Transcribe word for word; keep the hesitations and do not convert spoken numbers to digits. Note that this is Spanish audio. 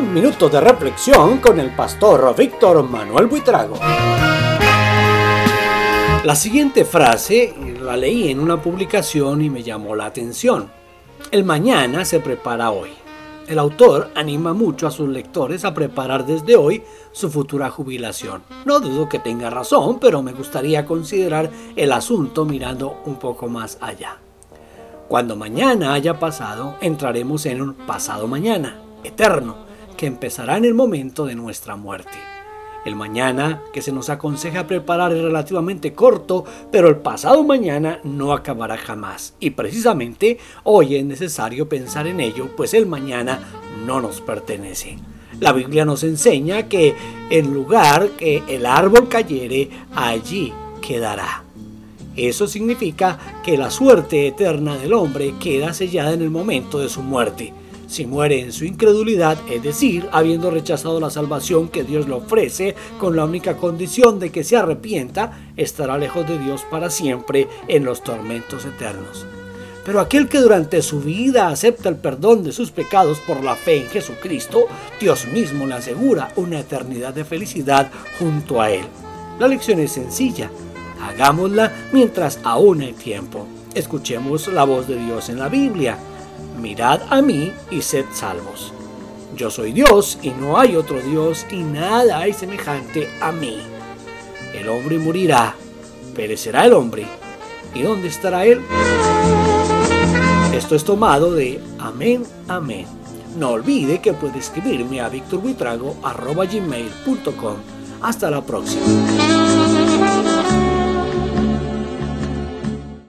Un minuto de reflexión con el pastor Víctor Manuel Buitrago. La siguiente frase la leí en una publicación y me llamó la atención. El mañana se prepara hoy. El autor anima mucho a sus lectores a preparar desde hoy su futura jubilación. No dudo que tenga razón, pero me gustaría considerar el asunto mirando un poco más allá. Cuando mañana haya pasado, entraremos en un pasado mañana, eterno, que empezará en el momento de nuestra muerte. El mañana que se nos aconseja preparar es relativamente corto, pero el pasado mañana no acabará jamás. Y precisamente hoy es necesario pensar en ello, pues el mañana no nos pertenece. La Biblia nos enseña que en lugar que el árbol cayere, allí quedará. Eso significa que la suerte eterna del hombre queda sellada en el momento de su muerte. Si muere en su incredulidad, es decir, habiendo rechazado la salvación que Dios le ofrece con la única condición de que se arrepienta, estará lejos de Dios para siempre en los tormentos eternos. Pero aquel que durante su vida acepta el perdón de sus pecados por la fe en Jesucristo, Dios mismo le asegura una eternidad de felicidad junto a Él. La lección es sencilla. Hagámosla mientras aún hay tiempo. Escuchemos la voz de Dios en la Biblia. Mirad a mí y sed salvos. Yo soy Dios y no hay otro Dios y nada hay semejante a mí. El hombre morirá, perecerá el hombre. ¿Y dónde estará él? Esto es tomado de Amén, Amén. No olvide que puede escribirme a victor buitrago arroba gmail punto com. Hasta la próxima.